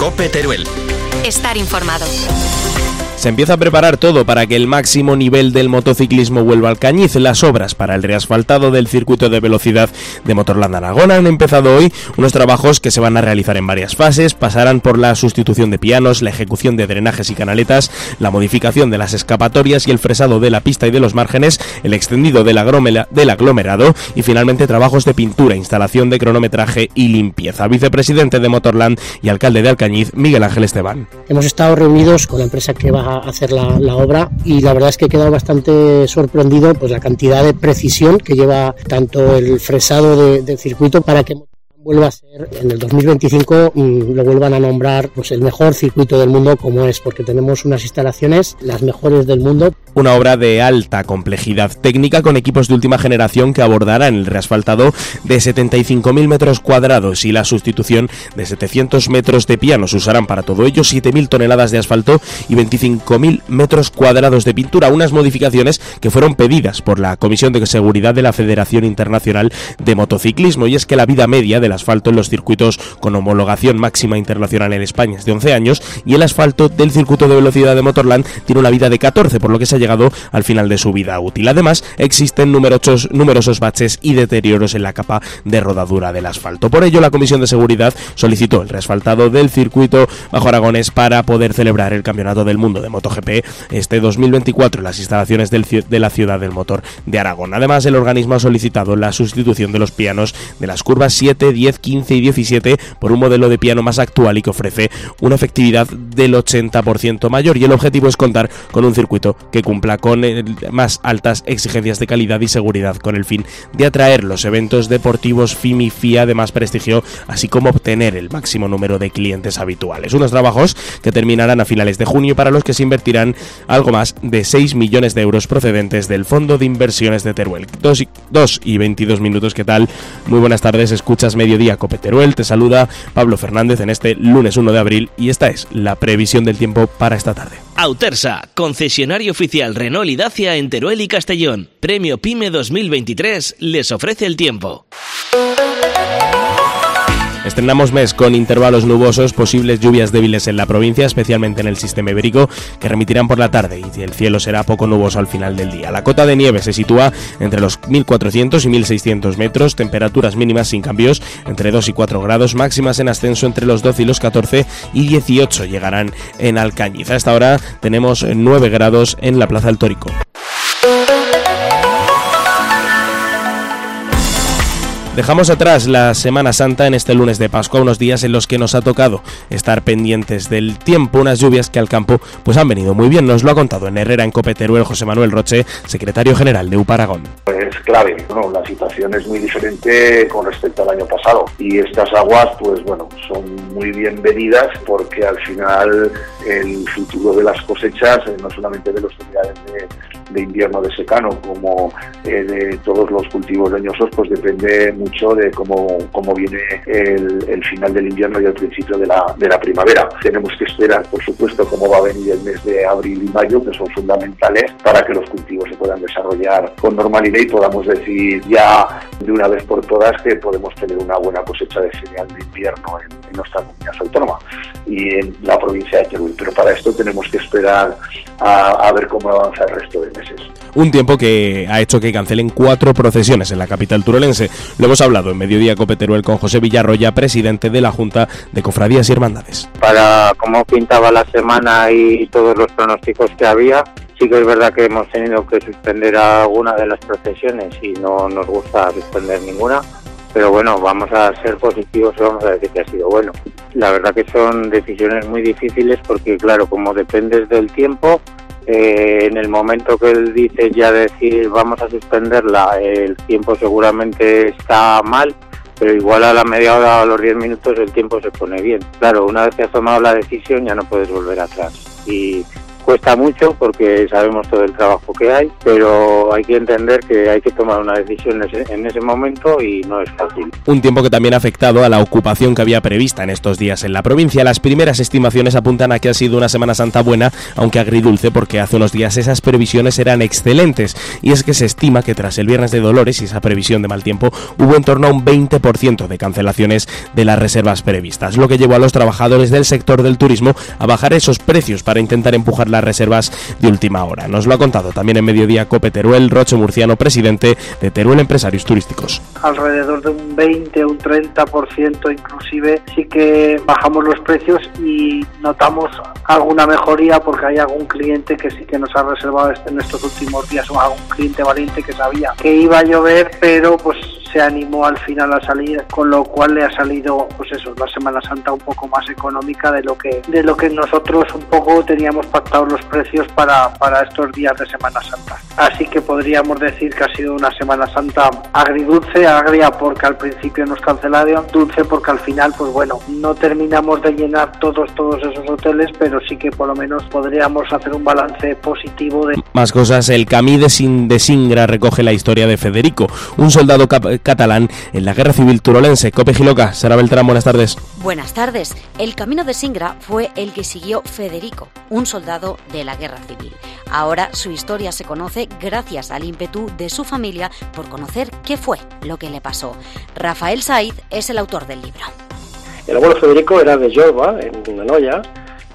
COPE Teruel. Estar informado. Se empieza a preparar todo para que el máximo nivel del motociclismo vuelva al Cañiz. Las obras para el reasfaltado del circuito de velocidad de Motorland Aragón han empezado hoy, unos trabajos que se van a realizar en varias fases. Pasarán por la sustitución de pianos, la ejecución de drenajes y canaletas, la modificación de las escapatorias y el fresado de la pista y de los márgenes, el extendido del aglomerado y finalmente trabajos de pintura, instalación de cronometraje y limpieza. Vicepresidente de Motorland y alcalde de Alcañiz, Miguel Ángel Esteban. Hemos estado reunidos con la empresa que va a hacer la obra y la verdad es que he quedado bastante sorprendido pues la cantidad de precisión que lleva tanto el fresado del circuito para que vuelva a ser en el 2025 lo vuelvan a nombrar pues el mejor circuito del mundo como es, porque tenemos unas instalaciones las mejores del mundo. Una obra de alta complejidad técnica con equipos de última generación que abordarán el reasfaltado de 75.000 metros cuadrados y la sustitución de 700 metros de pianos. Usarán para todo ello 7.000 toneladas de asfalto y 25.000 metros cuadrados de pintura, unas modificaciones que fueron pedidas por la Comisión de Seguridad de la Federación Internacional de Motociclismo, y es que la vida media del asfalto en los circuitos con homologación máxima internacional en España es de 11 años y el asfalto del circuito de velocidad de Motorland tiene una vida de 14, por lo que se ha llegado al final de su vida útil. Además, existen numerosos baches y deterioros en la capa de rodadura del asfalto. Por ello, la Comisión de Seguridad solicitó el reasfaltado del circuito bajo Aragonés para poder celebrar el Campeonato del Mundo de MotoGP este 2024 en las instalaciones de la Ciudad del Motor de Aragón. Además, el organismo ha solicitado la sustitución de los pianos de las curvas 7, 10, 15 y 17 por un modelo de piano más actual y que ofrece una efectividad del 80% mayor, y el objetivo es contar con un circuito que cumpla con más altas exigencias de calidad y seguridad, con el fin de atraer los eventos deportivos FIM y FIA de más prestigio, así como obtener el máximo número de clientes habituales. Unos trabajos que terminarán a finales de junio, para los que se invertirán algo más de 6 millones de euros procedentes del Fondo de Inversiones de Teruel. 2 y 22 minutos, ¿qué tal? Muy buenas tardes, escuchas Mediodía COPE Teruel, te saluda Pablo Fernández en este lunes 1 de abril y esta es la previsión del tiempo para esta tarde. Autersa, concesionario oficial Renault y Dacia en Teruel y Castellón. Premio PYME 2023 les ofrece el tiempo. Estrenamos mes con intervalos nubosos, posibles lluvias débiles en la provincia, especialmente en el sistema ibérico, que remitirán por la tarde y el cielo será poco nuboso al final del día. La cota de nieve se sitúa entre los 1.400 y 1.600 metros, temperaturas mínimas sin cambios entre 2 y 4 grados, máximas en ascenso entre los 12 y los 14 y 18 llegarán en Alcañiz. A esta hora tenemos 9 grados en la Plaza del Tórico. Dejamos atrás la Semana Santa en este lunes de Pascua, unos días en los que nos ha tocado estar pendientes del tiempo, unas lluvias que al campo pues han venido muy bien. Nos lo ha contado en Herrera, en COPE Teruel, José Manuel Roche, secretario general de UPA Aragón. Es clave, ¿no? La situación es muy diferente con respecto al año pasado y estas aguas pues bueno, son muy bienvenidas porque al final el futuro de las cosechas, no solamente de los unidades de invierno de secano como de todos los cultivos leñosos, pues depende mucho de cómo viene el final del invierno y el principio de la primavera. Tenemos que esperar, por supuesto, cómo va a venir el mes de abril y mayo, que son fundamentales para que los cultivos se puedan desarrollar con normalidad y podamos decir ya de una vez por todas que podemos tener una buena cosecha de cereal de invierno en nuestra comunidad autónoma y en la provincia de Teruel. Pero para esto tenemos que esperar a ver cómo avanza el resto de meses. Un tiempo que ha hecho que cancelen 4 procesiones en la capital turolense. Lo hemos hablado en Mediodía COPE Teruel con José Villarroya, presidente de la Junta de Cofradías y Hermandades. Para cómo pintaba la semana y todos los pronósticos que había, sí que es verdad que hemos tenido que suspender alguna de las procesiones y no nos gusta suspender ninguna, pero bueno, vamos a ser positivos y vamos a decir que ha sido bueno. La verdad que son decisiones muy difíciles porque claro, como dependes del tiempo, en el momento que él dice ya decir vamos a suspenderla, el tiempo seguramente está mal, pero igual a la media hora o a los 10 minutos el tiempo se pone bien. Claro, una vez que has tomado la decisión ya no puedes volver atrás y Cuesta mucho porque sabemos todo el trabajo que hay, pero hay que entender que hay que tomar una decisión en ese momento y no es fácil. Un tiempo que también ha afectado a la ocupación que había prevista en estos días en la provincia. Las primeras estimaciones apuntan a que ha sido una Semana Santa buena, aunque agridulce, porque hace unos días esas previsiones eran excelentes. Y es que se estima que tras el Viernes de Dolores y esa previsión de mal tiempo, hubo en torno a un 20% de cancelaciones de las reservas previstas, lo que llevó a los trabajadores del sector del turismo a bajar esos precios para intentar empujar las reservas de última hora. Nos lo ha contado también en Mediodía COPE Teruel, Roche Murciano, presidente de Teruel Empresarios Turísticos. Alrededor de un 20 o un 30% inclusive sí que bajamos los precios y notamos alguna mejoría porque hay algún cliente que sí que nos ha reservado en estos últimos días, o algún cliente valiente que sabía que iba a llover, pero pues se animó al final a salir, con lo cual le ha salido pues eso, la Semana Santa un poco más económica de lo que nosotros un poco teníamos pactados los precios para estos días de Semana Santa. Así que podríamos decir que ha sido una Semana Santa agridulce, agria porque al principio nos cancelaron, dulce porque al final pues bueno, no terminamos de llenar todos esos hoteles, pero sí que por lo menos podríamos hacer un balance positivo de... Más cosas, el Camí de Singra recoge la historia de Federico, un soldado catalán en la Guerra Civil turolense. Cope Giloca, Sara Beltrán, buenas tardes. Buenas tardes. El camino de Singra fue el que siguió Federico, un soldado de la Guerra Civil. Ahora su historia se conoce gracias al ímpetu de su familia por conocer qué fue lo que le pasó. Rafael Saiz es el autor del libro. El abuelo Federico era de Jorba, en Anoia,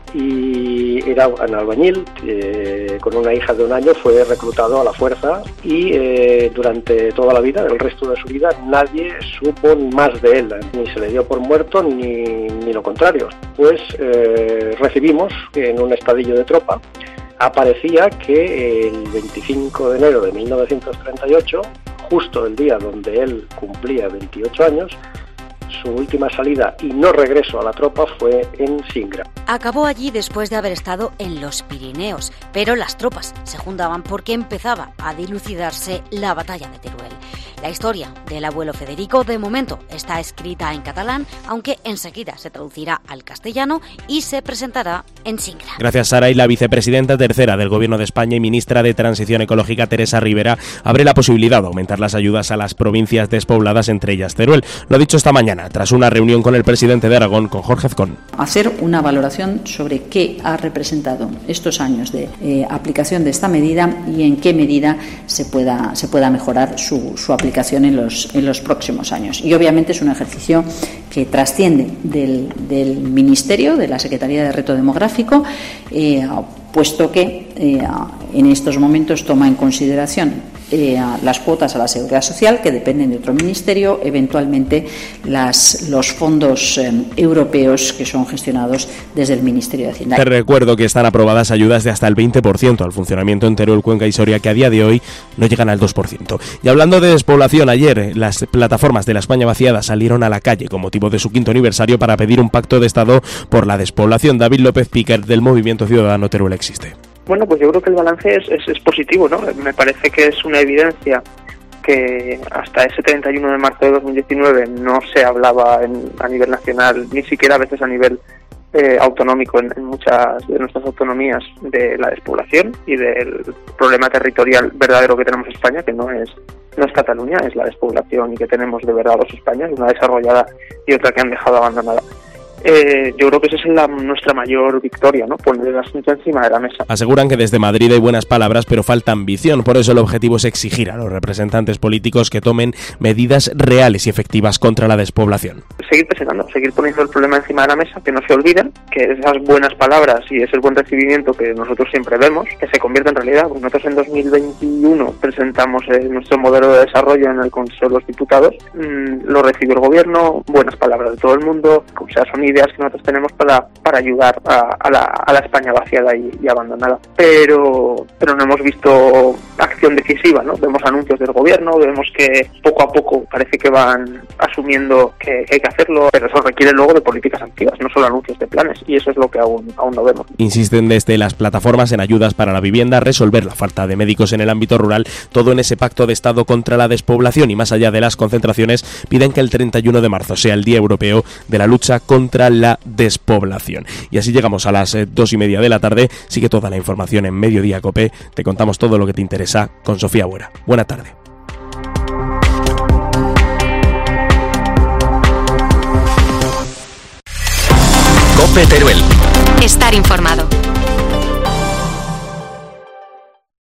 y era un albañil, con una hija de 1 año fue reclutado a la fuerza y durante toda la vida, el resto de su vida, nadie supo más de él, ni se le dio por muerto ni lo contrario. Pues recibimos que en un estadillo de tropa aparecía que el 25 de enero de 1938, justo el día donde él cumplía 28 años, su última salida y no regreso a la tropa fue en Singra. Acabó allí después de haber estado en los Pirineos, pero las tropas se juntaban porque empezaba a dilucidarse la batalla de Teruel. La historia del abuelo Federico de momento está escrita en catalán, aunque enseguida se traducirá al castellano y se presentará en Singra. Gracias, Sara. Y la vicepresidenta tercera del Gobierno de España y ministra de Transición Ecológica, Teresa Rivera, abre la posibilidad de aumentar las ayudas a las provincias despobladas, entre ellas Teruel. Lo ha dicho esta mañana, tras una reunión con el presidente de Aragón, con Jorge Azcón. Hacer una valoración sobre qué ha representado estos años de aplicación de esta medida y en qué medida se pueda mejorar su aplicación en los próximos años. Y obviamente es un ejercicio que trasciende del Ministerio, de la Secretaría de Reto Demográfico, puesto que en estos momentos toma en consideración las cuotas a la Seguridad Social, que dependen de otro ministerio, eventualmente los fondos europeos que son gestionados desde el Ministerio de Hacienda. Te recuerdo que están aprobadas ayudas de hasta el 20% al funcionamiento en Teruel, Cuenca y Soria, que a día de hoy no llegan al 2%. Y hablando de despoblación, ayer las plataformas de la España vaciada salieron a la calle con motivo de su 5º aniversario para pedir un pacto de Estado por la despoblación. David López Piquer, del Movimiento Ciudadano Teruel Existe. Bueno, pues yo creo que el balance es positivo, ¿no? Me parece que es una evidencia que hasta ese 31 de marzo de 2019 no se hablaba a nivel nacional, ni siquiera a veces a nivel autonómico en muchas de nuestras autonomías, de la despoblación y del problema territorial verdadero que tenemos en España, que no es Cataluña, es la despoblación y que tenemos de verdad dos Españas, una desarrollada y otra que han dejado abandonada. Yo creo que esa es nuestra mayor victoria, ¿no? Poner el asunto encima de la mesa. Aseguran que desde Madrid hay buenas palabras, pero falta ambición. Por eso el objetivo es exigir a los representantes políticos que tomen medidas reales y efectivas contra la despoblación. Seguir presionando, seguir poniendo el problema encima de la mesa, que no se olviden, que esas buenas palabras y ese buen recibimiento que nosotros siempre vemos, que se convierta en realidad. Nosotros en 2021 presentamos nuestro modelo de desarrollo en el Consejo de los Diputados, lo recibió el Gobierno, buenas palabras de todo el mundo, o sea, son ideas que nosotros tenemos para ayudar a la España vaciada y abandonada, pero no hemos visto acción decisiva, ¿no? Vemos anuncios del Gobierno, vemos que poco a poco parece que van asumiendo que hay que hacerlo, pero eso requiere luego de políticas activas, no solo anuncios de planes, y eso es lo que aún no vemos. Insisten desde las plataformas en ayudas para la vivienda, resolver la falta de médicos en el ámbito rural, todo en ese pacto de Estado contra la despoblación, y más allá de las concentraciones piden que el 31 de marzo sea el Día Europeo de la lucha contra contra la despoblación. Y así llegamos a las 2:30 de la tarde. Sigue toda la información en Mediodía Cope. Te contamos todo lo que te interesa con Sofía Buera. Buena tarde. Cope Teruel. Estar informado.